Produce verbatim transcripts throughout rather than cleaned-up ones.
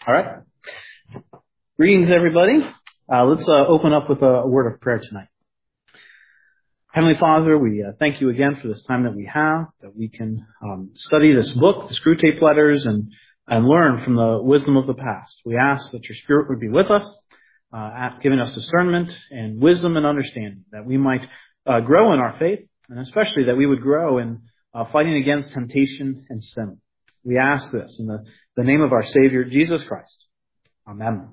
All right. Greetings, everybody. Uh, let's uh, open up with a, a word of prayer tonight. Heavenly Father, we uh, thank you again for this time that we have, that we can um, study this book, the Screwtape Letters, and, and learn from the wisdom of the past. We ask that your Spirit would be with us, uh, giving us discernment and wisdom and understanding, that we might uh, grow in our faith, and especially that we would grow in uh, fighting against temptation and sin. We ask this in the, the name of our Savior, Jesus Christ. Amen.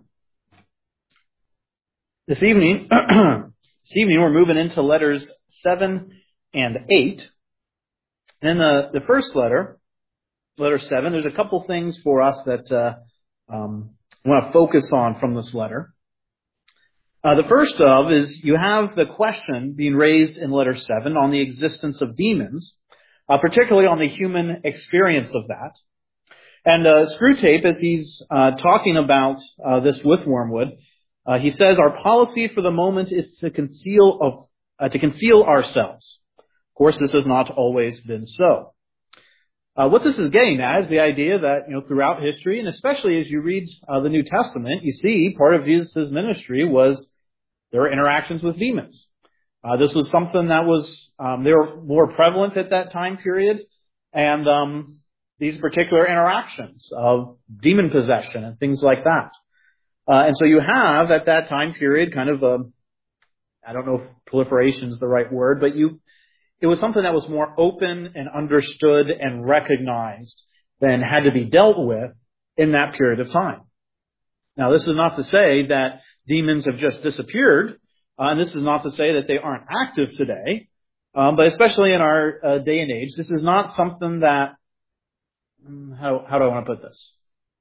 This evening, this evening we're moving into letters seven and eight. And in the, the first letter, letter seven, there's a couple things for us that uh, um, I want to focus on from this letter. Uh, the first of is you have the question being raised in letter seven on the existence of demons, uh, particularly on the human experience of that. And uh, Screwtape, as he's uh, talking about uh, this with Wormwood, uh, he says, our policy for the moment is to conceal of, uh, to conceal ourselves. Of course, this has not always been so. Uh, what this is getting at is the idea that, you know, throughout history, and especially as you read uh, the New Testament, you see part of Jesus' ministry was there were interactions with demons. Uh, this was something that was, um, they were more prevalent at that time period, and um, these particular interactions of demon possession and things like that. Uh, and so you have at that time period kind of a, I don't know if proliferation is the right word, but you, it was something that was more open and understood and recognized than had to be dealt with in that period of time. Now, this is not to say that demons have just disappeared, uh, and this is not to say that they aren't active today, um, but especially in our uh, day and age, this is not something that How, how do I want to put this?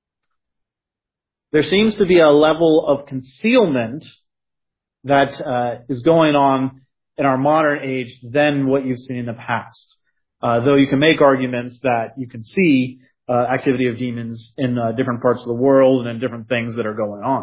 There seems to be a level of concealment that uh, is going on in our modern age than what you've seen in the past. Uh, though you can make arguments that you can see uh, activity of demons in uh, different parts of the world and in different things that are going on.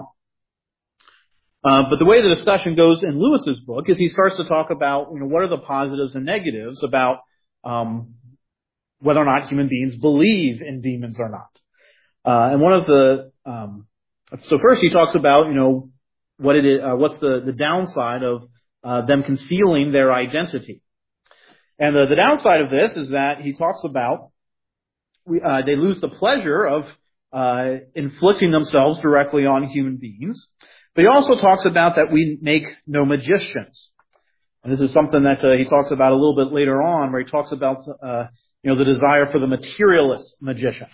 Uh, but the way the discussion goes in Lewis's book is he starts to talk about, you know, what are the positives and negatives about um, whether or not human beings believe in demons or not. Uh, and one of the, um, so first he talks about, you know, what it is, uh, what's the, the downside of uh, them concealing their identity. And the, the downside of this is that he talks about we, uh, they lose the pleasure of uh, inflicting themselves directly on human beings. But he also talks about that we make no magicians. And this is something that uh, he talks about a little bit later on, where he talks about uh, you know, the desire for the materialist magician.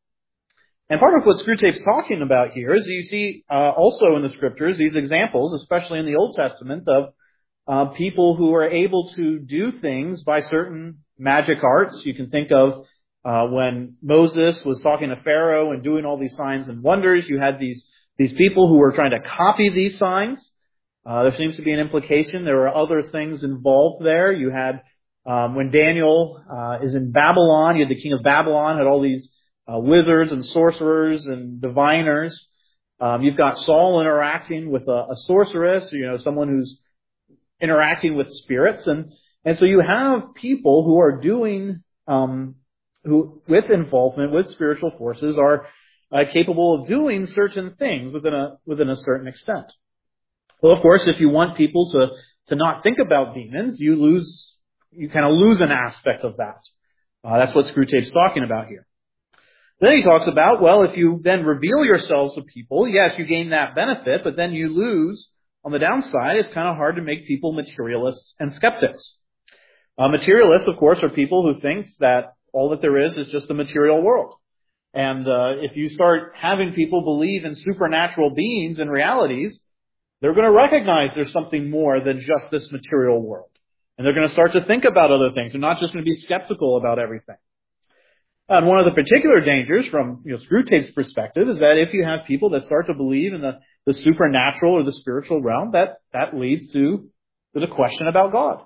And part of what Screwtape's talking about here is you see uh, also in the scriptures these examples, especially in the Old Testament, of uh, people who are able to do things by certain magic arts. You can think of uh, when Moses was talking to Pharaoh and doing all these signs and wonders. You had these these people who were trying to copy these signs. Uh, there seems to be an implication. There were other things involved there. You had Um, when Daniel uh, is in Babylon, you had the king of Babylon, had all these uh, wizards and sorcerers and diviners. Um, you've got Saul interacting with a, a sorceress, you know, someone who's interacting with spirits. And, and so you have people who are doing, um, who with involvement with spiritual forces are uh, capable of doing certain things within a, within a certain extent. Well, of course, if you want people to, to not think about demons, you lose You kind of lose an aspect of that. Uh, that's what Screwtape's talking about here. Then he talks about, well, if you then reveal yourselves to people, yes, you gain that benefit, but then you lose, on the downside, it's kind of hard to make people materialists and skeptics. Uh, materialists, of course, are people who think that all that there is is just the material world. And uh, if you start having people believe in supernatural beings and realities, they're going to recognize there's something more than just this material world. And they're going to start to think about other things. They're not just going to be skeptical about everything. And one of the particular dangers from, you know, Screwtape's perspective is that if you have people that start to believe in the, the supernatural or the spiritual realm, that, that leads to the question about God.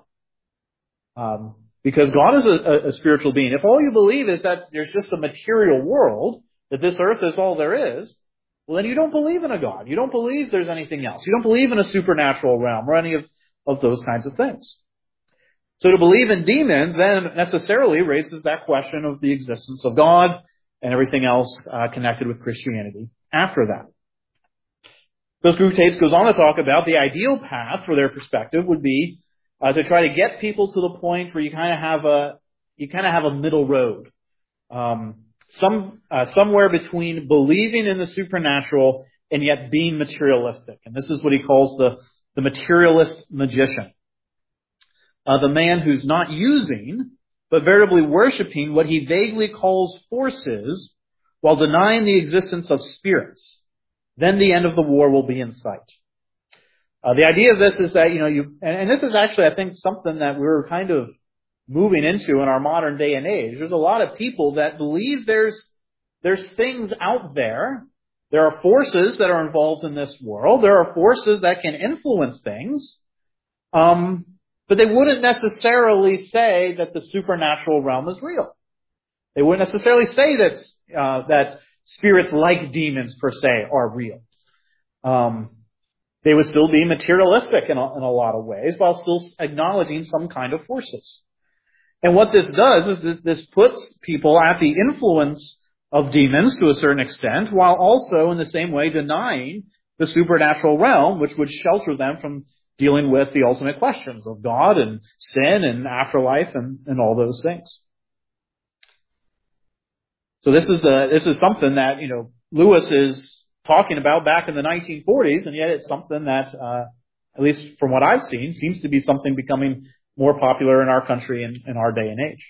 Um, because God is a, a spiritual being. If all you believe is that there's just a material world, that this earth is all there is, well, then you don't believe in a God. You don't believe there's anything else. You don't believe in a supernatural realm or any of, of those kinds of things. So to believe in demons then necessarily raises that question of the existence of God and everything else uh, connected with Christianity after that. So Screwtape goes on to talk about the ideal path for their perspective would be uh, to try to get people to the point where you kind of have a you kind of have a middle road, um, some uh, somewhere between believing in the supernatural and yet being materialistic. And this is what he calls the the materialist magician, uh, the man who's not using but veritably worshiping what he vaguely calls forces while denying the existence of spirits. Then the end of the war will be in sight. Uh, the idea of this is that, you know, you, and, and this is actually, I think, something that we're kind of moving into in our modern day and age. There's a lot of people that believe there's, there's things out there. There are forces that are involved in this world. There are forces that can influence things. Um, but they wouldn't necessarily say that the supernatural realm is real. They wouldn't necessarily say that, uh, that spirits like demons per se are real. Um, they would still be materialistic in a, in a lot of ways while still acknowledging some kind of forces. And what this does is that this puts people at the influence of demons to a certain extent while also in the same way denying the supernatural realm, which would shelter them from dealing with the ultimate questions of God and sin and afterlife and, and all those things. So this is the, this is something that, you know, Lewis is talking about back in the nineteen forties, and yet it's something that, uh, at least from what I've seen, seems to be something becoming more popular in our country and in our day and age.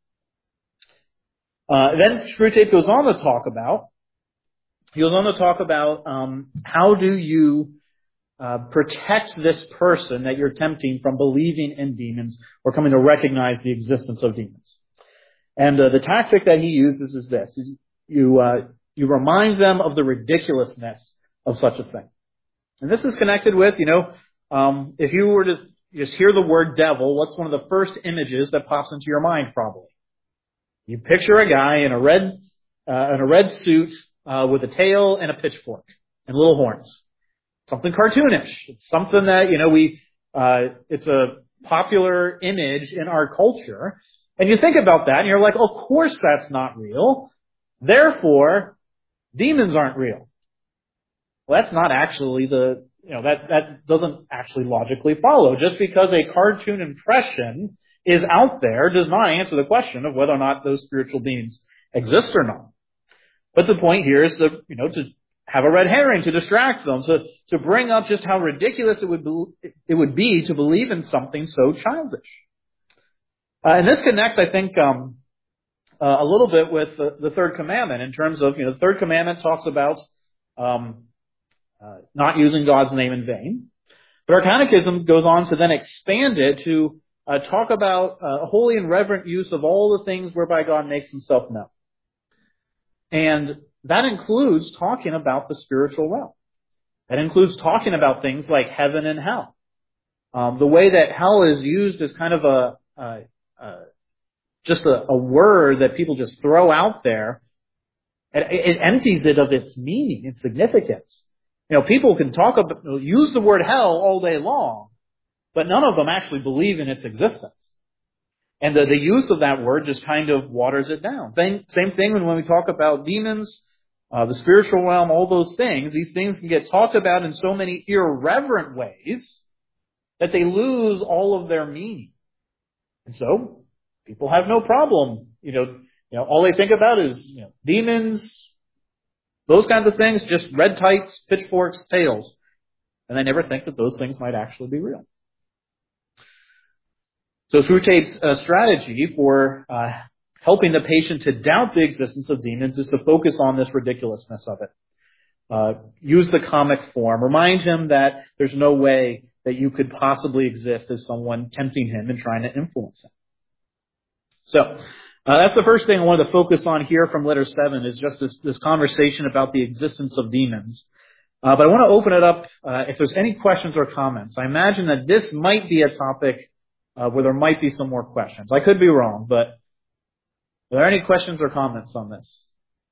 Uh, then Screwtape goes on to talk about, he goes on to talk about, um, how do you, uh, protect this person that you're tempting from believing in demons or coming to recognize the existence of demons. And uh, the tactic that he uses is this. You, uh, you remind them of the ridiculousness of such a thing. And this is connected with, you know, um, if you were to just hear the word devil, what's one of the first images that pops into your mind probably? You picture a guy in a red, uh, in a red suit, uh, with a tail and a pitchfork and little horns. Something cartoonish. It's something that, you know, we, uh, it's a popular image in our culture. And you think about that and you're like, of course that's not real. Therefore, demons aren't real. Well, that's not actually the, you know, that, that doesn't actually logically follow. Just because a cartoon impression is out there does not answer the question of whether or not those spiritual beings exist or not. But the point here is to, you know, to have a red herring to distract them, to, to bring up just how ridiculous it would be, it would be to believe in something so childish. Uh, and this connects, I think, um, uh, a little bit with the, the third commandment in terms of, you know, the third commandment talks about um, uh, not using God's name in vain. But our catechism goes on to then expand it to uh, talk about uh, holy and reverent use of all the things whereby God makes himself known. And that includes talking about the spiritual realm. That includes talking about things like heaven and hell. Um, the way that hell is used is kind of a, a Uh, just a, a word that people just throw out there. It, it empties it of its meaning, its significance. You know, people can talk about, use the word hell all day long, but none of them actually believe in its existence. And the, the use of that word just kind of waters it down. Same, same thing when, when we talk about demons, uh, the spiritual realm, all those things. These things can get talked about in so many irreverent ways that they lose all of their meaning. And so, people have no problem, you know, you know, all they think about is, you know, demons, those kinds of things, just red tights, pitchforks, tails. And they never think that those things might actually be real. So Screwtape's uh, strategy for uh, helping the patient to doubt the existence of demons is to focus on this ridiculousness of it. Uh, use the comic form. Remind him that there's no way that you could possibly exist as someone tempting him and trying to influence him. So, uh, that's the first thing I wanted to focus on here from letter seven is just this, this conversation about the existence of demons. Uh, but I want to open it up, uh, if there's any questions or comments. I imagine that this might be a topic, uh, where there might be some more questions. I could be wrong, but are there any questions or comments on this?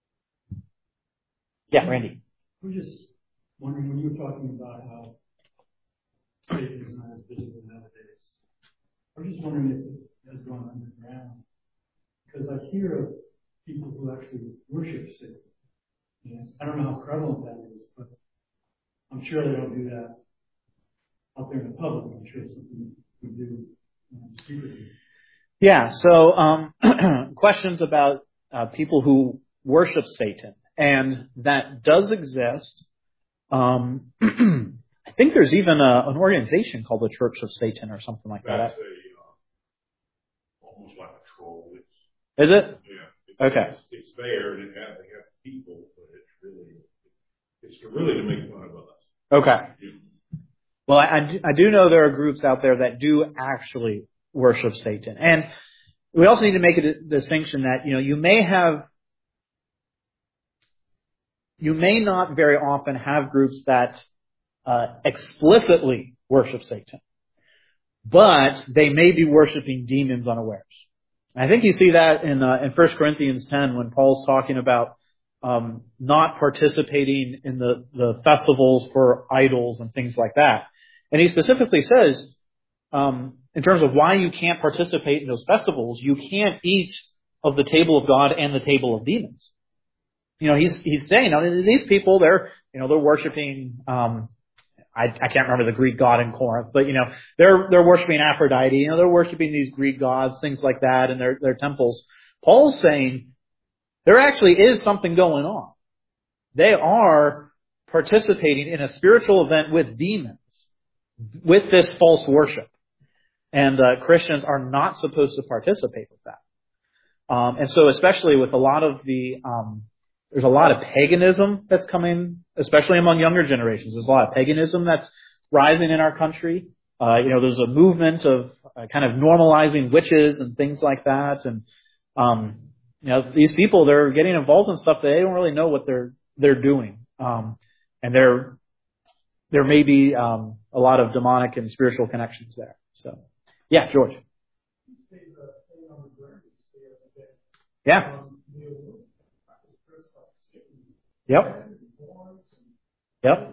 Yeah, Randy. I'm just wondering, when you were talking about how Satan is not as visible nowadays, I was just wondering if it has gone underground. Because I hear of people who actually worship Satan And I don't know how prevalent that is, but I'm sure they don't do that out there in the public. I'm sure it's something we do um, secretly. Yeah, so um, questions about uh, people who worship Satan. And that does exist. Um, I think there's even a, an organization called the Church of Satan or something like That's that. a, uh, almost like a troll. It's, Is it? Yeah. It, Okay. It's, it's there, and it has, they have people, but it's really, it's really to make fun of us. Okay. Yeah. Well, I, I do- I do know there are groups out there that do actually worship Satan. And we also need to make a di- distinction that, you know, you may have, you may not very often have groups that uh, explicitly worship Satan, but they may be worshiping demons unawares. I think you see that in uh, in First Corinthians ten when Paul's talking about um, not participating in the, the festivals for idols and things like that. And he specifically says, um, in terms of why you can't participate in those festivals, you can't eat of the table of God and the table of demons. You know, he's he's saying, now, these people, they're you know they're worshiping. Um, I, I can't remember the Greek god in Corinth, but you know they're they're worshiping Aphrodite. You know, they're worshiping these Greek gods, things like that, in their their temples. Paul's saying there actually is something going on. They are participating in a spiritual event with demons, with this false worship. And uh, Christians are not supposed to participate with that. Um, and so especially with a lot of the, um, there's a lot of paganism that's coming, especially among younger generations. There's a lot of paganism that's rising in our country. Uh, you know, there's a movement of uh, kind of normalizing witches and things like that. And, um, you know, these people, they're getting involved in stuff that they don't really know what they're, they're doing. Um, and there, there may be, um, a lot of demonic and spiritual connections there. So. Yeah, George. Yeah. Yep. Yep.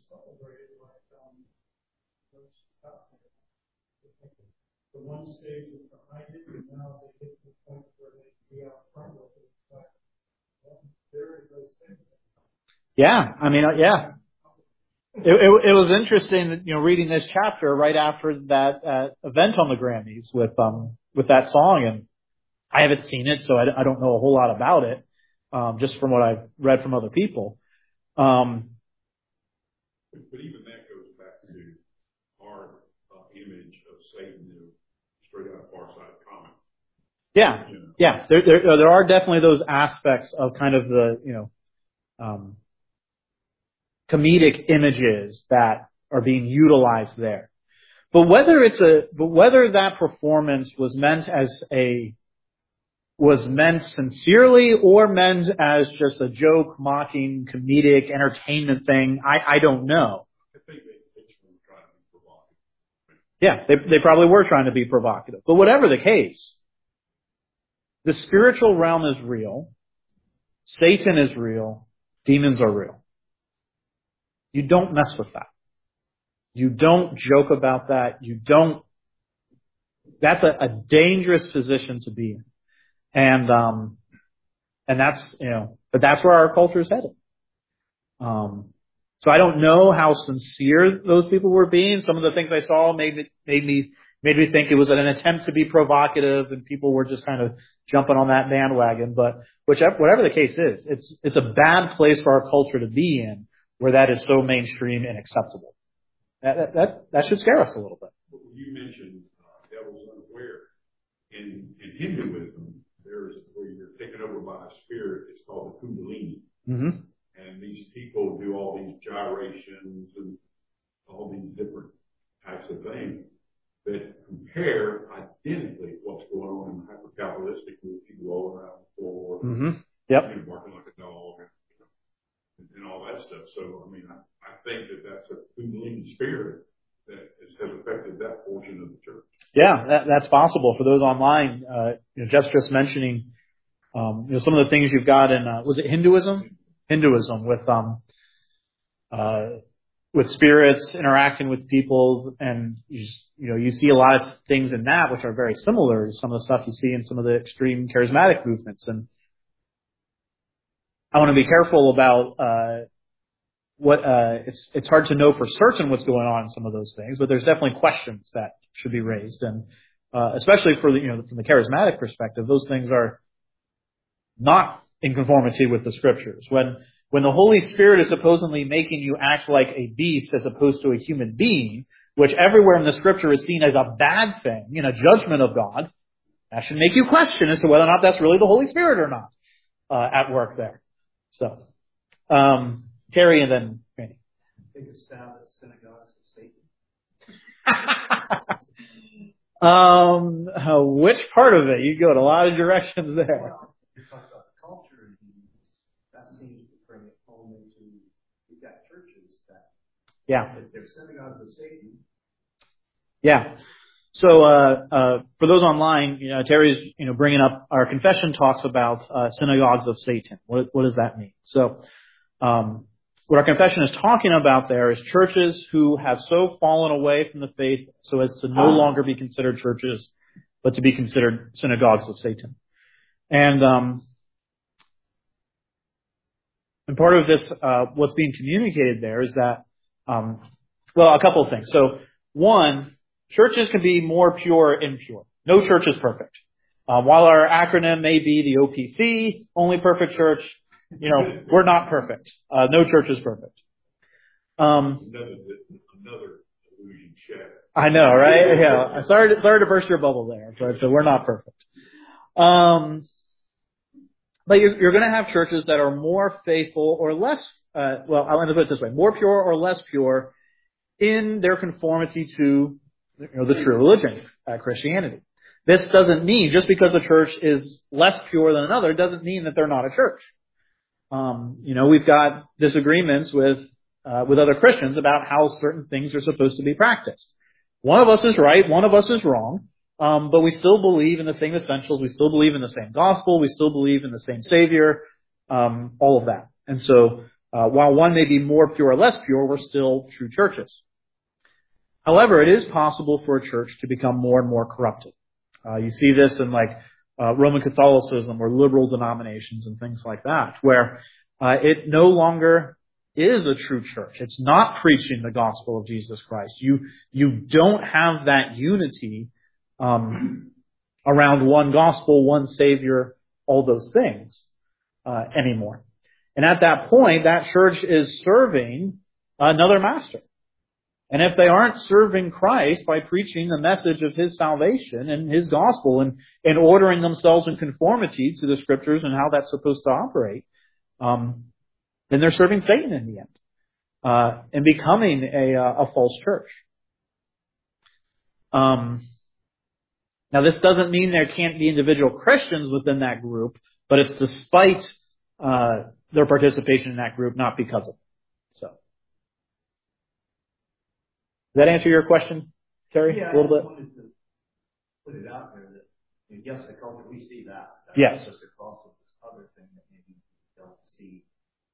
Yeah, I mean, yeah. It, it, it was interesting, you know, reading this chapter right after that uh, event on the Grammys with um with that song, and I haven't seen it, so I, I don't know a whole lot about it, um, just from what I've read from other people. Um, but, but even that goes back to our uh, image of Satan, you know, straight out of Far Side Comics. Yeah, you know. yeah, there, there there are definitely those aspects of kind of the you know. Um, comedic images that are being utilized there. But whether it's a, but whether that performance was meant as a, was meant sincerely or meant as just a joke, mocking, comedic, entertainment thing, I, I don't know. I think they, they were trying to be provocative. Yeah, they, they probably were trying to be provocative. But whatever the case, the spiritual realm is real. Satan is real. Demons are real. You don't mess with that. You don't joke about that. You don't, that's a, a dangerous position to be in. And, um, and that's, you know, but that's where our culture is headed. Um, so I don't know how sincere those people were being. Some of the things I saw made me, made me, made me think it was an attempt to be provocative and people were just kind of jumping on that bandwagon. But whichever, whatever the case is, it's, it's a bad place for our culture to be in, where that is so mainstream and acceptable. That, that, that should scare us a little bit. You mentioned uh, devil's unaware. In, in Hinduism, there's where you're taken over by a spirit. It's called the Kundalini. Mm-hmm. And these people do all these gyrations and all these different types of things that compare identically what's going on in the hyper-Kabbalistic with people rolling around the floor. Mm-hmm. Yep. And barking like a dog. And all that stuff. So, I mean, I, I think that that's a Kundalini spirit that has, has affected that portion of the church. Yeah, that, that's possible for those online. Uh, you know, Jeff's just mentioning, um, you know, some of the things you've got in, uh, was it Hinduism? Hinduism with, um, uh, with spirits interacting with people, and you, just, you know, you see a lot of things in that which are very similar to some of the stuff you see in some of the extreme charismatic movements. And I want to be careful about uh, what uh, it's it's hard to know for certain what's going on in some of those things, but there's definitely questions that should be raised, and uh, especially for the you know from the charismatic perspective, those things are not in conformity with the scriptures. When when the Holy Spirit is supposedly making you act like a beast as opposed to a human being, which everywhere in the scripture is seen as a bad thing, in a judgment of God, that should make you question as to whether or not that's really the Holy Spirit or not uh, at work there. So, um, Terry and then Randy. Take a stab at synagogues of Satan. um, uh, which part of it? You go in a lot of directions there. Well, you talk about the culture, and that seems to bring it home into, you've got churches that, Yeah. if they're synagogues of Satan. Yeah. So, uh, uh, for those online, you know, Terry's, you know, bringing up our confession talks about, uh, synagogues of Satan. What, what does that mean? So, um, what our confession is talking about there is churches who have so fallen away from the faith so as to no longer be considered churches, but to be considered synagogues of Satan. And, um, and part of this, uh, what's being communicated there is that, um, well, a couple of things. So, one, churches can be more pure and impure. No church is perfect. Um, while our acronym may be the O P C, Only Perfect Church, you know, we're not perfect. Uh, no church is perfect. Um, Another, another illusion shattered. I know, right? Yeah. Sorry to, sorry to burst your bubble there, but so we're not perfect. Um, but you're, you're going to have churches that are more faithful or less, uh, well, I'll put it this way, more pure or less pure in their conformity to you know, the true religion, uh, Christianity. This doesn't mean, just because a church is less pure than another, doesn't mean that they're not a church. Um, you know, we've got disagreements with, uh, with other Christians about how certain things are supposed to be practiced. One of us is right, one of us is wrong, um, but we still believe in the same essentials, we still believe in the same gospel, we still believe in the same Savior, um, all of that. And so, uh, while one may be more pure or less pure, we're still true churches. However, it is possible for a church to become more and more corrupted. Uh, you see this in like uh, Roman Catholicism or liberal denominations and things like that, where uh, it no longer is a true church. It's not preaching the gospel of Jesus Christ. You you don't have that unity um, around one gospel, one Savior, all those things uh, anymore. And at that point, that church is serving another master. And if they aren't serving Christ by preaching the message of His salvation and His gospel and, and ordering themselves in conformity to the scriptures and how that's supposed to operate, um, then they're serving Satan in the end, uh, and becoming a, uh, a false church. Um, now this doesn't mean there can't be individual Christians within that group, but it's despite, uh, their participation in that group, not because of it. So. Does that answer your question, Terry? Yeah, a little I bit? wanted to put it out there that, I mean, yes, the culture, we see that. That's Yes. just a cost of this other thing that maybe we don't see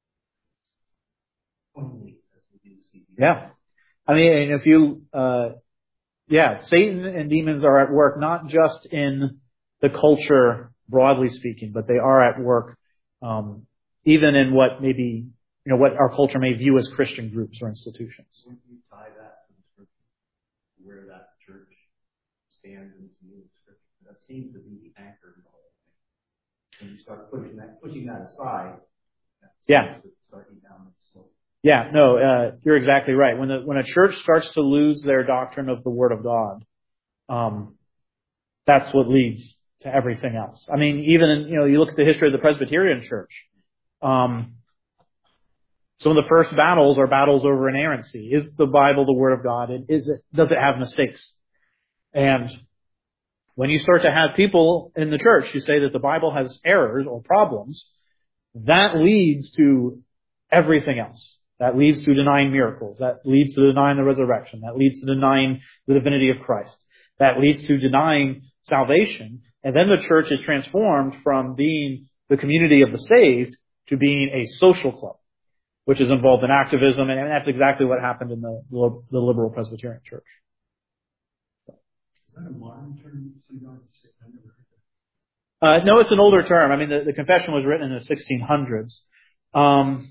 only as we do see. Yeah. I mean, if you, uh, yeah, Satan and demons are at work not just in the culture, broadly speaking, but they are at work, um, even in what maybe, you know, what our culture may view as Christian groups or institutions. When you tie that to the scripture, where that church stands in the scripture, that seems to be the anchor in the whole thing. When you start pushing that, pushing that aside, that Yeah. seems to start you down the slope. Yeah, no, uh, you're exactly right. When the, when a church starts to lose their doctrine of the Word of God, um, that's what leads to everything else. I mean, even in, you know, you look at the history of the Presbyterian Church, um, some of the first battles are battles over inerrancy. Is the Bible the Word of God? And is it, does it have mistakes? And when you start to have people in the church who say that the Bible has errors or problems, that leads to everything else. That leads to denying miracles. That leads to denying the resurrection. That leads to denying the divinity of Christ. That leads to denying salvation. And then the church is transformed from being the community of the saved to being a social club, which is involved in activism. And that's exactly what happened in the, the liberal Presbyterian Church. Is that a modern term? Synagogue? I never heard that. Uh, no, it's an older term. I mean, the, the confession was written in the sixteen hundreds. Um,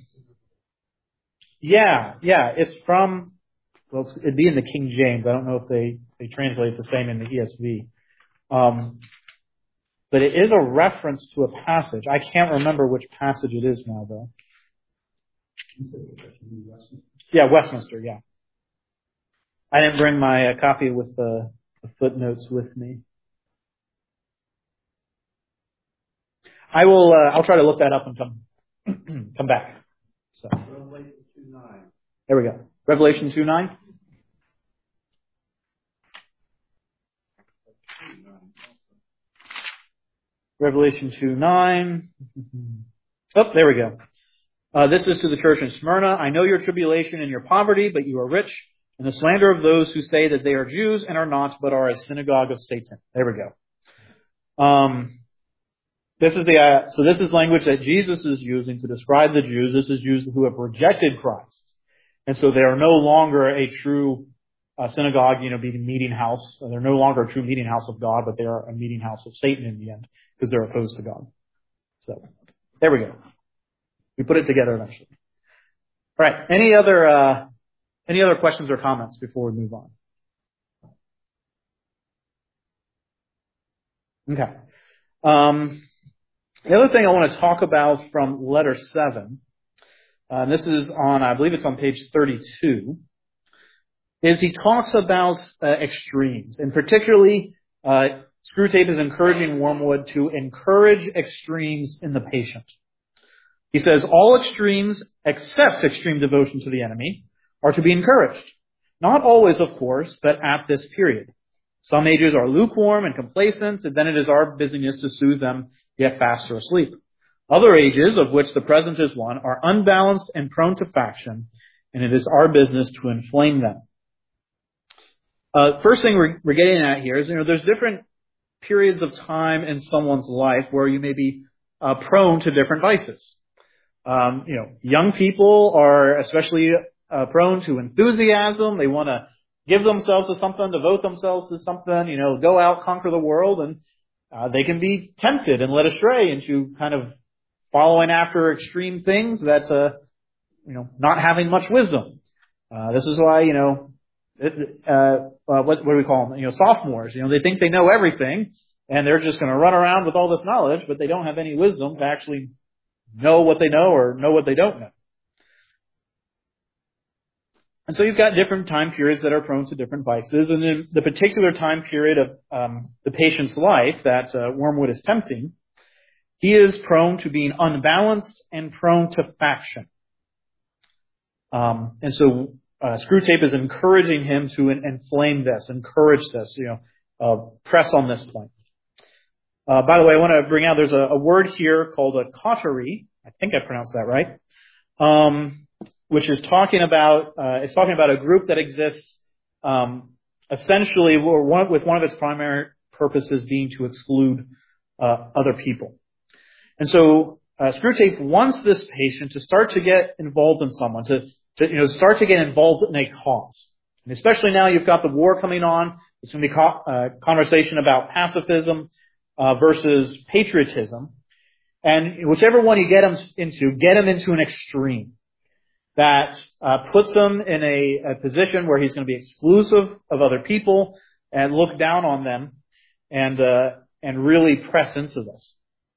yeah, yeah, it's from, well, it's, it'd be in the King James. I don't know if they, they translate the same in the E S V. Um, but it is a reference to a passage. I can't remember which passage it is now, though. Yeah, Westminster, yeah. I didn't bring my uh, copy with the, the footnotes with me. I will, uh, I'll try to look that up and come, come back. So. Revelation two nine. There we go. Revelation two nine. Revelation two nine. Oh, there we go. Uh, this is to the church in Smyrna. I know your tribulation and your poverty, but you are rich, and the slander of those who say that they are Jews and are not, but are a synagogue of Satan. There we go. Um, this is the uh, so this is language that Jesus is using to describe the Jews. This is Jews who have rejected Christ, and so they are no longer a true uh, synagogue, you know, being meeting house. They're no longer a true meeting house of God, but they are a meeting house of Satan in the end because they're opposed to God. So there we go. We put it together eventually. All right. Any other uh, any other questions or comments before we move on? Okay. Um, the other thing I want to talk about from letter seven, uh, and this is on, I believe it's on page thirty-two, is he talks about uh, extremes, and particularly uh, Screwtape is encouraging Wormwood to encourage extremes in the patient. He says, all extremes except extreme devotion to the enemy are to be encouraged. Not always, of course, but at this period. Some ages are lukewarm and complacent, and then it is our business to soothe them, yet fast or asleep. Other ages, of which the present is one, are unbalanced and prone to faction, and it is our business to inflame them. Uh, first thing we're, we're getting at here is, you know, there's different periods of time in someone's life where you may be uh, prone to different vices. Um, you know, young people are especially uh, prone to enthusiasm. They want to give themselves to something, devote themselves to something, you know, go out, conquer the world, and uh, they can be tempted and led astray into kind of following after extreme things that, uh, you know, not having much wisdom. Uh, this is why, you know, it, uh, uh, what, what do we call them? You know, sophomores. You know, they think they know everything, and they're just going to run around with all this knowledge, but they don't have any wisdom to actually know what they know or know what they don't know. And so you've got different time periods that are prone to different vices. And in the particular time period of um, the patient's life that uh, Wormwood is tempting, he is prone to being unbalanced and prone to faction. Um, and so uh, Screwtape is encouraging him to in- inflame this, encourage this, you know, uh, press on this point. Uh, by the way, I want to bring out, there's a, a word here called a coterie. I think I pronounced that right. Um, which is talking about, uh, it's talking about a group that exists, um, essentially one, with one of its primary purposes being to exclude, uh, other people. And so, uh, Screwtape wants this patient to start to get involved in someone, to, to, you know, start to get involved in a cause. And especially now you've got the war coming on. It's going to be co- uh, conversation about pacifism, uh, versus patriotism. And whichever one you get them into, get them into an extreme that uh, puts him in a, a position where he's going to be exclusive of other people and look down on them and uh, and really press into this.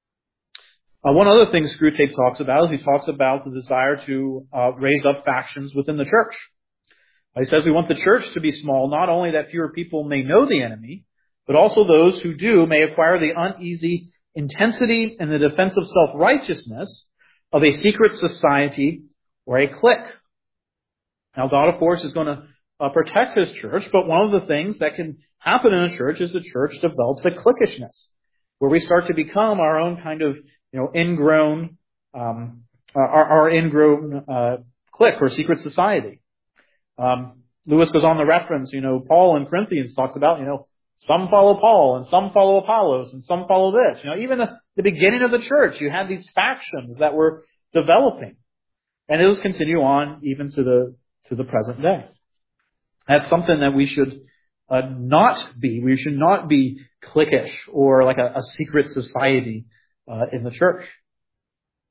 Uh, one other thing Screwtape talks about is he talks about the desire to uh, raise up factions within the church. He says we want the church to be small, not only that fewer people may know the enemy, but also those who do may acquire the uneasy intensity and the defense of self-righteousness of a secret society or a clique. Now, God, of course, is going to uh, protect His church, but one of the things that can happen in a church is the church develops a cliquishness, where we start to become our own kind of, you know, ingrown, um, our, our ingrown uh, clique or secret society. Um, Lewis goes on to reference, you know, Paul in Corinthians talks about, you know, some follow Paul and some follow Apollos and some follow this. You know, even the, the beginning of the church, you had these factions that were developing. And those continue on even to the to the present day. That's something that we should uh, not be. We should not be cliquish or like a, a secret society uh, in the church.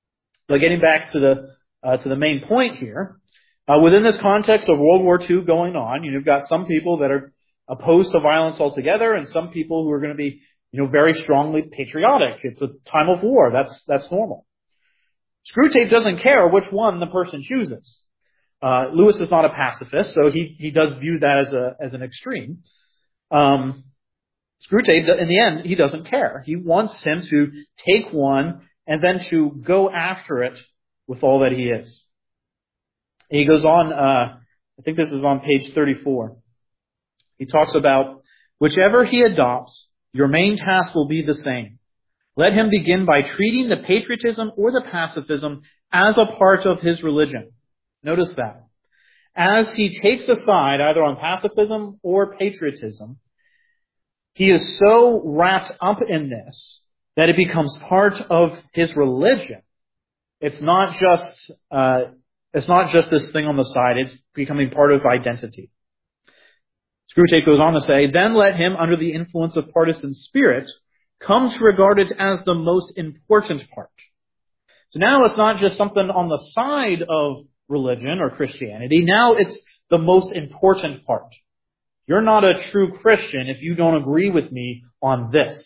So getting back to the uh, to the main point here, uh, within this context of World War Two going on, you've got some people that are opposed to violence altogether, and some people who are going to be, you know, very strongly patriotic. It's a time of war. That's that's normal. Screwtape doesn't care which one the person chooses. Uh, Lewis is not a pacifist, so he he does view that as a as an extreme. Um, Screwtape, in the end, he doesn't care. He wants him to take one and then to go after it with all that he is. He goes on, uh, I think this is on page thirty-four. He talks about, whichever he adopts, your main task will be the same. Let him begin by treating the patriotism or the pacifism as a part of his religion. Notice that. As he takes a side either on pacifism or patriotism, he is so wrapped up in this that it becomes part of his religion. It's not just uh, it's not just this thing on the side. It's becoming part of identity. Screwtape goes on to say, then let him, under the influence of partisan spirit, come to regard it as the most important part. So now it's not just something on the side of religion or Christianity. Now it's the most important part. You're not a true Christian if you don't agree with me on this.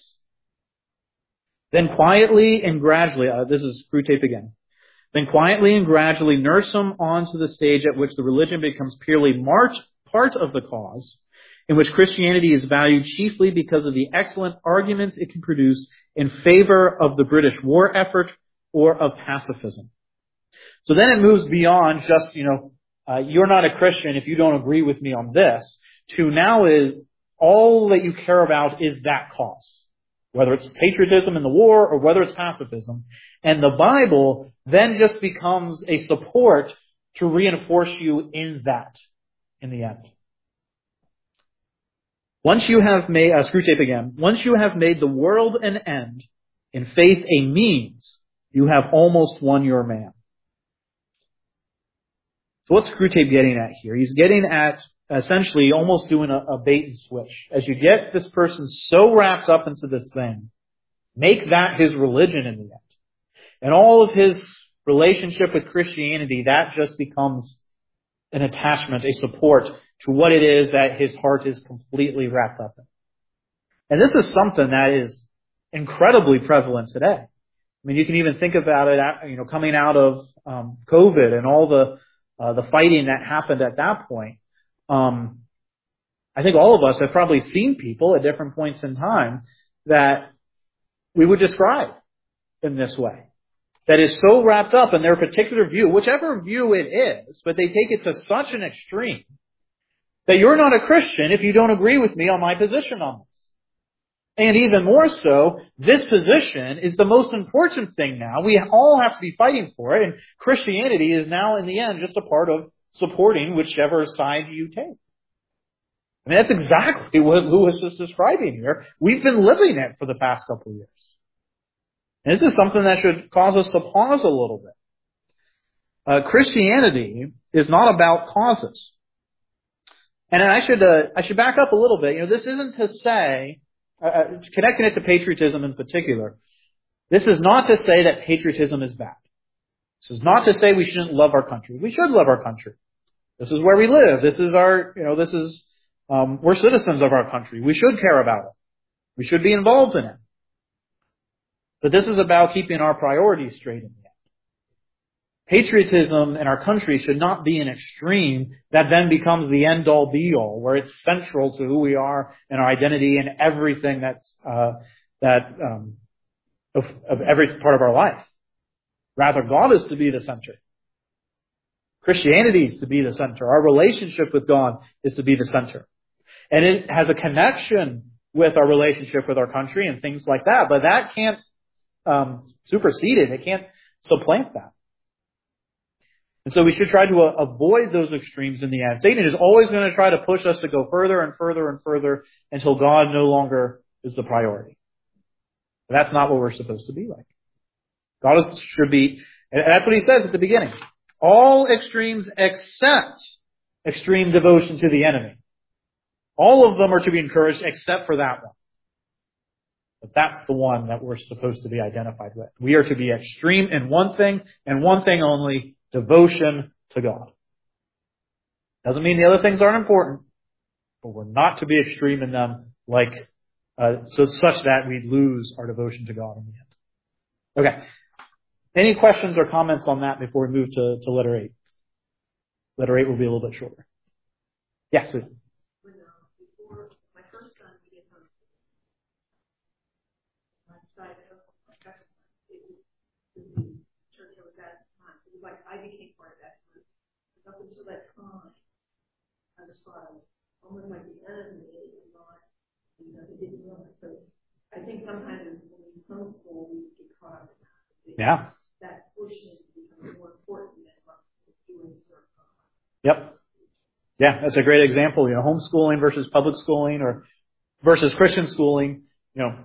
Then quietly and gradually, uh, this is Screwtape again, then quietly and gradually nurse him onto the stage at which the religion becomes purely marked part of the cause, in which Christianity is valued chiefly because of the excellent arguments it can produce in favor of the British war effort or of pacifism. So then it moves beyond just, you know, uh, you're not a Christian if you don't agree with me on this, to now is all that you care about is that cause. Whether it's patriotism in the war or whether it's pacifism. And the Bible then just becomes a support to reinforce you in that in the end. Once you have made, uh, Screwtape again, once you have made the world an end, and faith a means, you have almost won your man. So what's Screwtape getting at here? He's getting at essentially almost doing a, a bait and switch. As you get this person so wrapped up into this thing, make that his religion in the end. And all of his relationship with Christianity, that just becomes an attachment, a support to what it is that his heart is completely wrapped up in. And this is something that is incredibly prevalent today. I mean, you can even think about it, you know, coming out of um, COVID and all the uh, the fighting that happened at that point. Um, I think all of us have probably seen people at different points in time that we would describe in this way. That is so wrapped up in their particular view, whichever view it is, but they take it to such an extreme that you're not a Christian if you don't agree with me on my position on this. And even more so, this position is the most important thing now. We all have to be fighting for it, and Christianity is now in the end just a part of supporting whichever side you take. I mean, that's exactly what Lewis is describing here. We've been living it for the past couple of years. And this is something that should cause us to pause a little bit. Uh, Christianity is not about causes. And I should uh, I should back up a little bit. You know, this isn't to say, uh, connecting it to patriotism in particular, this is not to say that patriotism is bad. This is not to say we shouldn't love our country. We should love our country. This is where we live. This is our, you know, this is, um, we're citizens of our country. We should care about it. We should be involved in it. But this is about keeping our priorities straight in the end. Patriotism in our country should not be an extreme that then becomes the end-all be-all, where it's central to who we are and our identity and everything that's, uh, that, um, of, of every part of our life. Rather, God is to be the center. Christianity is to be the center. Our relationship with God is to be the center. And it has a connection with our relationship with our country and things like that, but that can't um, supersede it. It can't supplant that. And so we should try to uh, avoid those extremes in the end. Satan is always going to try to push us to go further and further and further until God no longer is the priority. But that's not what we're supposed to be like. God is, should be, and that's what he says at the beginning. All extremes except extreme devotion to the enemy. All of them are to be encouraged except for that one. But that's the one that we're supposed to be identified with. We are to be extreme in one thing and one thing only, devotion to God. Doesn't mean the other things aren't important, but we're not to be extreme in them like, uh, so such that we lose our devotion to God in the end. Okay. Any questions or comments on that before we move to, to letter eight? Letter eight will be a little bit shorter. Yes, Sue. When, uh, before my first son, we did homeschool. I decided to homeschool my second one. It was the church I was at at the time. It was like I became part of that group. Up until that time, I was like almost like the enemy and not, you know, they didn't know it. So I think sometimes when we homeschool, we get caught up in that. Yeah. That pushing becomes more important than what we're doing certain. Yep. Yeah, that's a great example. You know, homeschooling versus public schooling or versus Christian schooling. You know,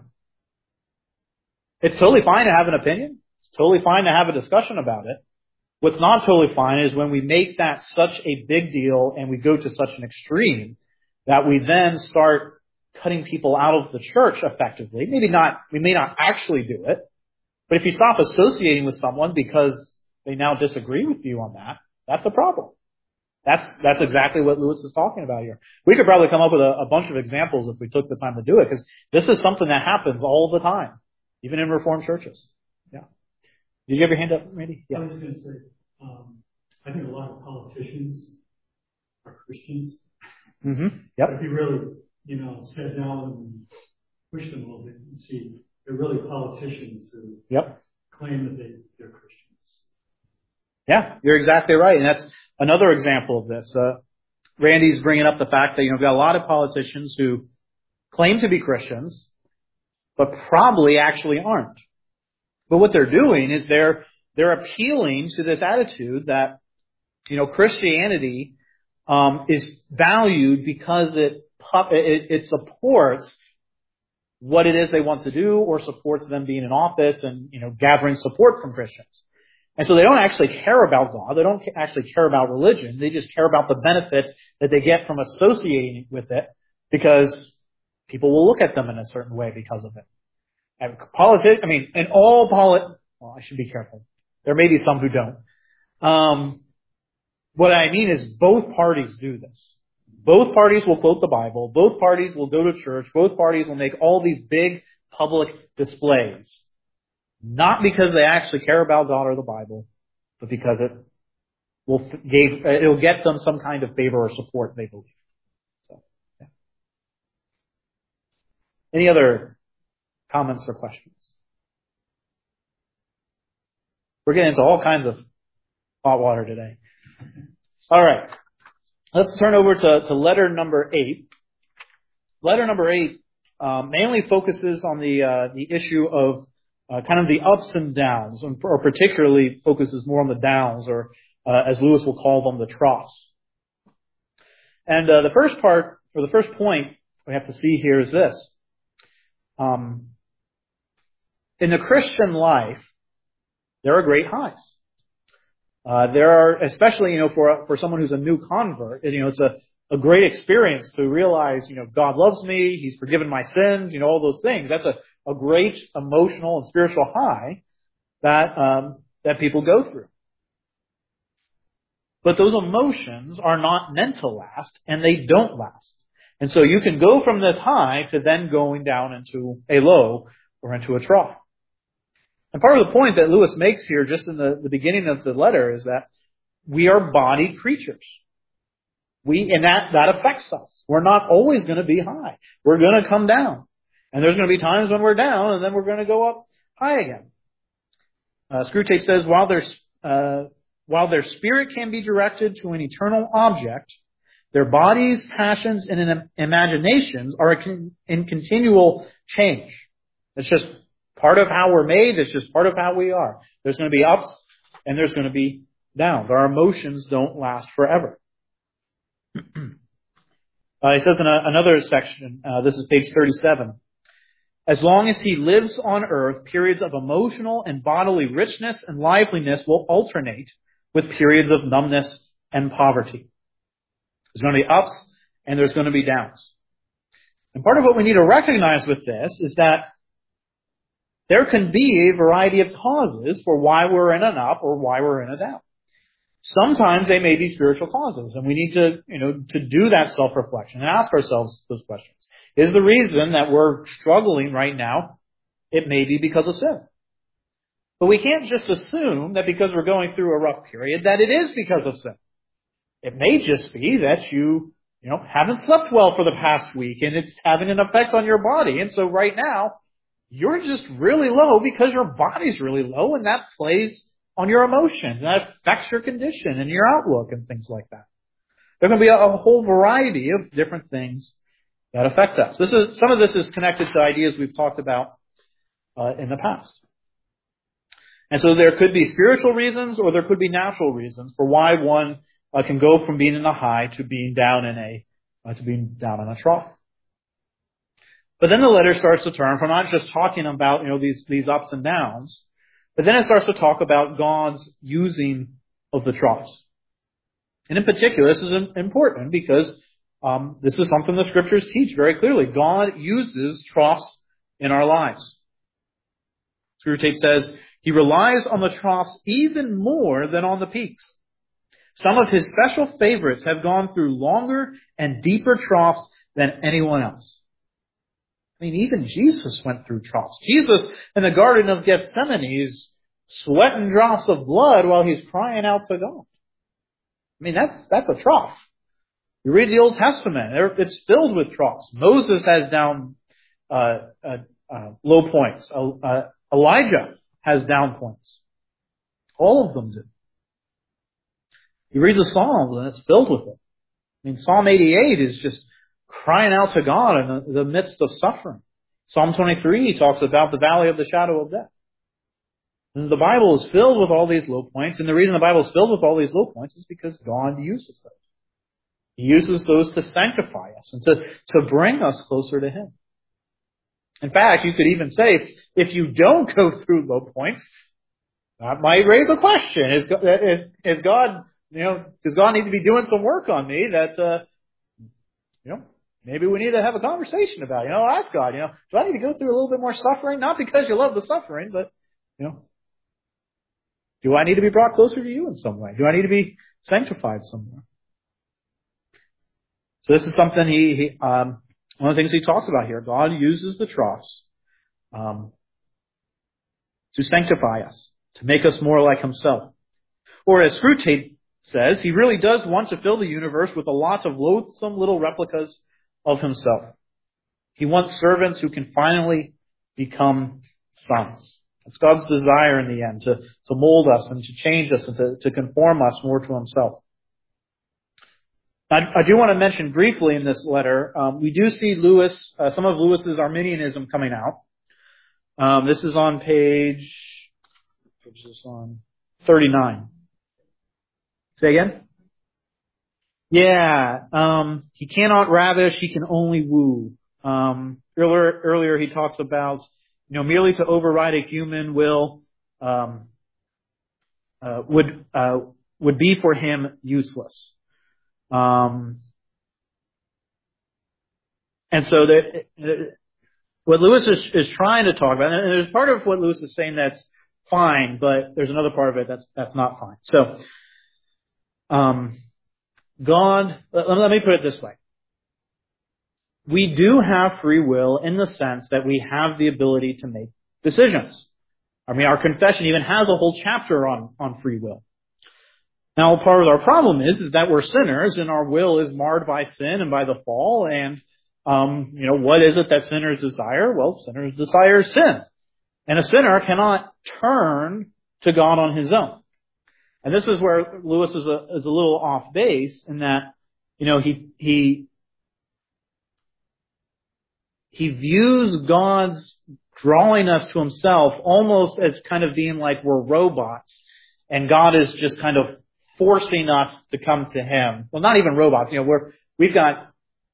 it's totally fine to have an opinion. It's totally fine to have a discussion about it. What's not totally fine is when we make that such a big deal and we go to such an extreme that we then start cutting people out of the church effectively. Maybe not, we may not actually do it, but if you stop associating with someone because they now disagree with you on that, that's a problem. That's, that's exactly what Lewis is talking about here. We could probably come up with a, a bunch of examples if we took the time to do it, because this is something that happens all the time, even in Reformed churches. Yeah. Did you have your hand up, Randy? Yeah. I was going to say, um, I think a lot of politicians are Christians. Mm-hmm. Yep. But if you really, you know, sit down and push them a little bit and see, they're really politicians who yep. claim that they, they're Christians. Yeah, you're exactly right. And that's another example of this. Uh, Randy's bringing up the fact that, you know, we've got a lot of politicians who claim to be Christians, but probably actually aren't. But what they're doing is they're, they're appealing to this attitude that, you know, Christianity, um, is valued because it, it, it supports what it is they want to do or supports them being in office and, you know, gathering support from Christians. And so they don't actually care about God. They don't actually care about religion. They just care about the benefits that they get from associating with it because people will look at them in a certain way because of it. And politics, I mean, in all polit, well, I should be careful. There may be some who don't. Um, what I mean is both parties do this. Both parties will quote the Bible. Both parties will go to church. Both parties will make all these big public displays. Not because they actually care about God or the Bible, but because it will gave, it'll get them some kind of favor or support they believe. So, yeah. Any other comments or questions? We're getting into all kinds of hot water today. All right. Let's turn over to, to letter number eight. Letter number eight um, mainly focuses on the uh, the issue of uh, kind of the ups and downs, or particularly focuses more on the downs, or uh, as Lewis will call them, the troughs. And uh, the first part, or the first point we have to see here is this. Um, in the Christian life, there are great highs. Uh, there are, especially, you know, for for someone who's a new convert, you know, it's a, a great experience to realize, you know, God loves me, He's forgiven my sins, you know, all those things. That's a, a great emotional and spiritual high that um, that people go through. But those emotions are not meant to last, and they don't last. And so you can go from this high to then going down into a low or into a trough. And part of the point that Lewis makes here just in the, the beginning of the letter is that we are body creatures. We, and that, that affects us. We're not always going to be high. We're going to come down. And there's going to be times when we're down and then we're going to go up high again. Uh, Screwtape says, while their, uh, while their spirit can be directed to an eternal object, their bodies, passions, and imaginations are in continual change. It's just part of how we're made. It's just part of how we are. There's going to be ups and there's going to be downs. Our emotions don't last forever. uh, he says in a, another section, uh, this is page thirty-seven, as long as he lives on earth, periods of emotional and bodily richness and liveliness will alternate with periods of numbness and poverty. There's going to be ups and there's going to be downs. And part of what we need to recognize with this is that there can be a variety of causes for why we're in an up or why we're in a down. Sometimes they may be spiritual causes, and we need to, you know, to do that self-reflection and ask ourselves those questions. Is the reason that we're struggling right now, it may be because of sin. But we can't just assume that because we're going through a rough period that it is because of sin. It may just be that you, you know, haven't slept well for the past week and it's having an effect on your body. And so right now, you're just really low because your body's really low, and that plays on your emotions, and that affects your condition and your outlook and things like that. There can be a, a whole variety of different things that affect us. This is, some of this is connected to ideas we've talked about uh, in the past. And so there could be spiritual reasons or there could be natural reasons for why one uh, can go from being in a high to being down in a, uh, to being down in a trough. But then the letter starts to turn from not just talking about, you know, these, these ups and downs, but then it starts to talk about God's using of the troughs. And in particular, this is important because um, this is something the scriptures teach very clearly. God uses troughs in our lives. Screwtape says, he relies on the troughs even more than on the peaks. Some of his special favorites have gone through longer and deeper troughs than anyone else. I mean, even Jesus went through troughs. Jesus in the Garden of Gethsemane is sweating drops of blood while he's crying out to God. I mean, that's, that's a trough. You read the Old Testament, it's filled with troughs. Moses has down, uh, uh, uh low points. Uh, Elijah has down points. All of them do. You read the Psalms and it's filled with it. I mean, Psalm eighty-eight is just crying out to God in the, the midst of suffering. Psalm twenty-three talks about the valley of the shadow of death. And the Bible is filled with all these low points, and the reason the Bible is filled with all these low points is because God uses those. He uses those to sanctify us and to, to bring us closer to Him. In fact, you could even say, if, if you don't go through low points, that might raise a question. Is, is, is God, you know, does God need to be doing some work on me that, uh, you know, maybe we need to have a conversation about, you know, ask God, you know, do I need to go through a little bit more suffering? Not because you love the suffering, but, you know, do I need to be brought closer to you in some way? Do I need to be sanctified somewhere? So this is something he, he um, one of the things he talks about here. God uses the troughs um, to sanctify us, to make us more like Himself. Or as Screwtape says, He really does want to fill the universe with a lot of loathsome little replicas of Himself. He wants servants who can finally become sons. It's God's desire in the end to, to mold us and to change us and to, to conform us more to Himself. I, I do want to mention briefly in this letter, um, we do see Lewis, uh, some of Lewis's Arminianism coming out. Um, this is on page, page is this on thirty-nine. Say again? Yeah, um, he cannot ravish, he can only woo. Um, earlier, earlier he talks about, you know, merely to override a human will, um, uh, would, uh, would be for him useless. Um, and so the, the, what Lewis is, is trying to talk about, and there's part of what Lewis is saying that's fine, but there's another part of it that's, that's not fine. So, um, God, let, let me put it this way. We do have free will in the sense that we have the ability to make decisions. I mean, our confession even has a whole chapter on, on free will. Now, part of our problem is, is that we're sinners and our will is marred by sin and by the fall. And, um, you know, what is it that sinners desire? Well, sinners desire sin. And a sinner cannot turn to God on his own. And this is where Lewis is a, is a little off base in that, you know, he, he, he views God's drawing us to Himself almost as kind of being like we're robots and God is just kind of forcing us to come to Him. Well, not even robots. You know, we're, we've got,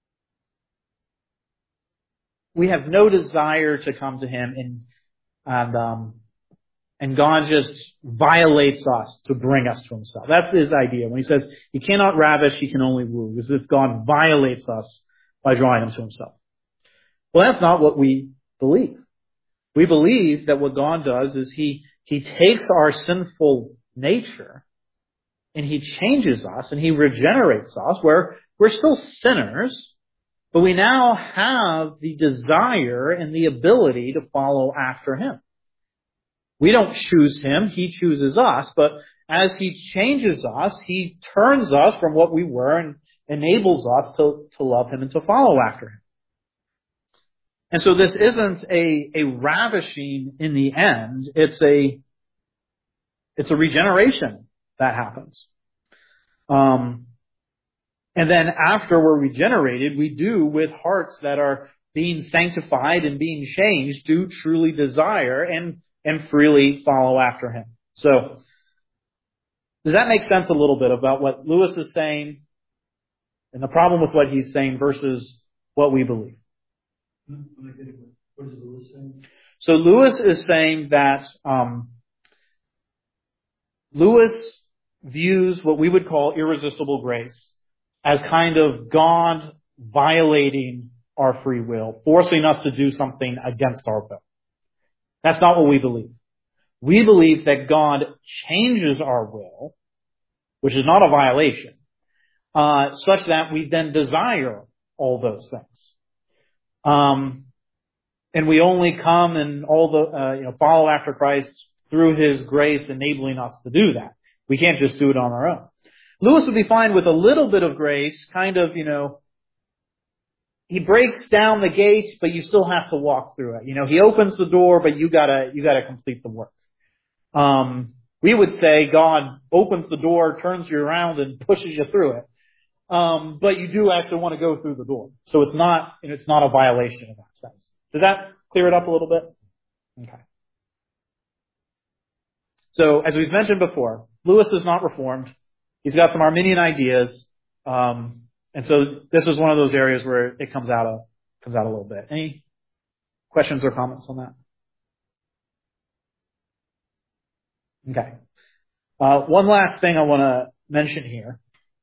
we have no desire to come to Him, and, and, um, and God just violates us to bring us to Himself. That's His idea. When He says He cannot ravish, He can only woo. As if God violates us by drawing Him to Himself. Well, that's not what we believe. We believe that what God does is He, He takes our sinful nature and He changes us and He regenerates us, where we're still sinners, but we now have the desire and the ability to follow after Him. We don't choose Him, He chooses us, but as He changes us, He turns us from what we were and enables us to, to love Him and to follow after Him. And so this isn't a, a ravishing in the end, it's a, it's a regeneration that happens. Um, and then after we're regenerated, we do, with hearts that are being sanctified and being changed, do truly desire and, and freely follow after Him. So, does that make sense a little bit about what Lewis is saying and the problem with what he's saying versus what we believe? What is Lewis saying? So Lewis is saying that um, Lewis views what we would call irresistible grace as kind of God violating our free will, forcing us to do something against our will. That's not what we believe. We believe that God changes our will, which is not a violation, uh, such that we then desire all those things. Um, and we only come and all the, uh, you know, follow after Christ through His grace enabling us to do that. We can't just do it on our own. Lewis would be fine with a little bit of grace, kind of, you know, He breaks down the gates, but you still have to walk through it. You know, He opens the door, but you gotta, you gotta complete the work. Um, we would say God opens the door, turns you around, and pushes you through it. Um, but you do actually want to go through the door. So it's not, it's not a violation in that sense. Does that clear it up a little bit? Okay. So, as we've mentioned before, Lewis is not Reformed. He's got some Arminian ideas. Um, and so this is one of those areas where it comes out a, comes out a little bit. Any questions or comments on that? Okay. Uh, one last thing I want to mention here.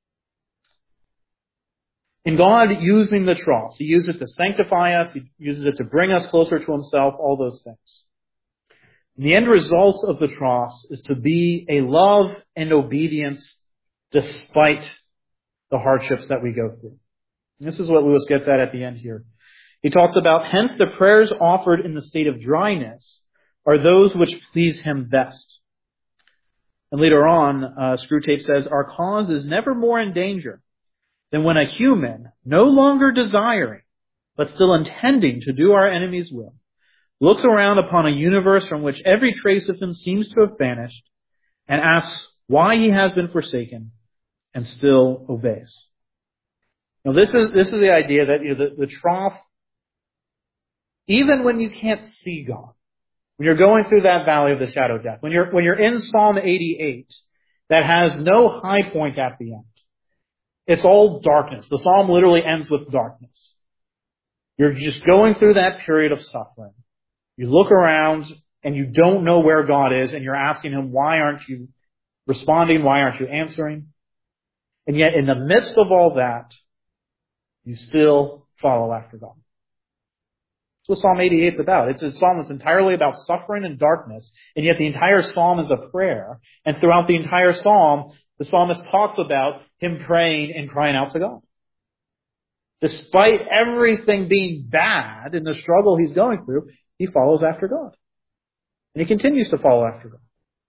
In God using the troughs, He uses it to sanctify us, He uses it to bring us closer to Himself, all those things. And the end result of the troughs is to be a love and obedience despite the hardships that we go through. And this is what Lewis gets at at the end here. He talks about, hence the prayers offered in the state of dryness are those which please Him best. And later on, uh, Screwtape says, our cause is never more in danger than when a human, no longer desiring, but still intending to do our enemy's will, looks around upon a universe from which every trace of Him seems to have vanished, and asks why He has been forsaken, and still obeys. Now this is, this is the idea that, you know, the, the trough, even when you can't see God, when you're going through that valley of the shadow of death, when you're, when you're in Psalm eighty-eight, that has no high point at the end. It's all darkness. The psalm literally ends with darkness. You're just going through that period of suffering. You look around and you don't know where God is, and you're asking Him, why aren't you responding? Why aren't you answering? And yet in the midst of all that, you still follow after God. That's what Psalm eighty-eight is about. It's a psalm that's entirely about suffering and darkness, and yet the entire psalm is a prayer. And throughout the entire psalm, the psalmist talks about him praying and crying out to God. Despite everything being bad in the struggle he's going through, he follows after God. And he continues to follow after God.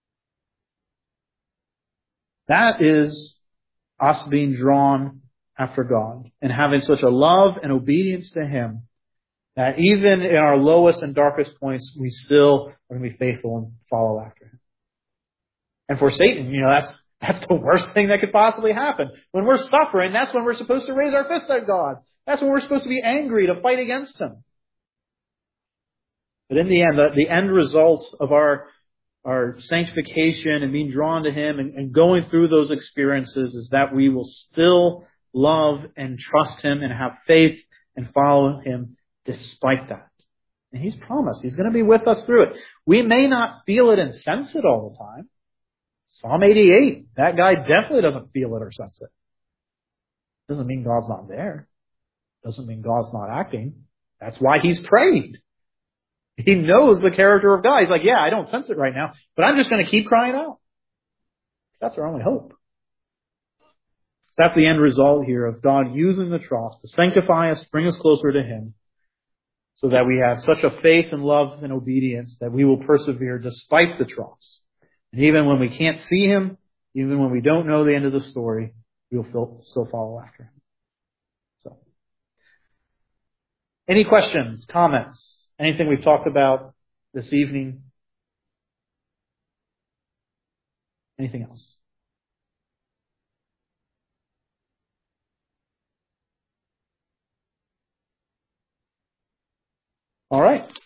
That is us being drawn after God and having such a love and obedience to Him that even in our lowest and darkest points, we still are going to be faithful and follow after Him. And for Satan, you know, that's that's the worst thing that could possibly happen. When we're suffering, that's when we're supposed to raise our fist at God. That's when we're supposed to be angry, to fight against Him. But in the end, the, the end result of our, our sanctification and being drawn to Him and, and going through those experiences is that we will still love and trust Him and have faith and follow Him despite that. And He's promised He's going to be with us through it. We may not feel it and sense it all the time. Psalm eighty-eight, that guy definitely doesn't feel it or sense it. Doesn't mean God's not there. Doesn't mean God's not acting. That's why he's prayed. He knows the character of God. He's like, yeah, I don't sense it right now, but I'm just going to keep crying out. That's our only hope. So that's the end result here of God using the troughs to sanctify us, bring us closer to Him, so that we have such a faith and love and obedience that we will persevere despite the troughs. And even when we can't see Him, even when we don't know the end of the story, we will still follow after Him. So, any questions, comments, anything we've talked about this evening? Anything else? All right.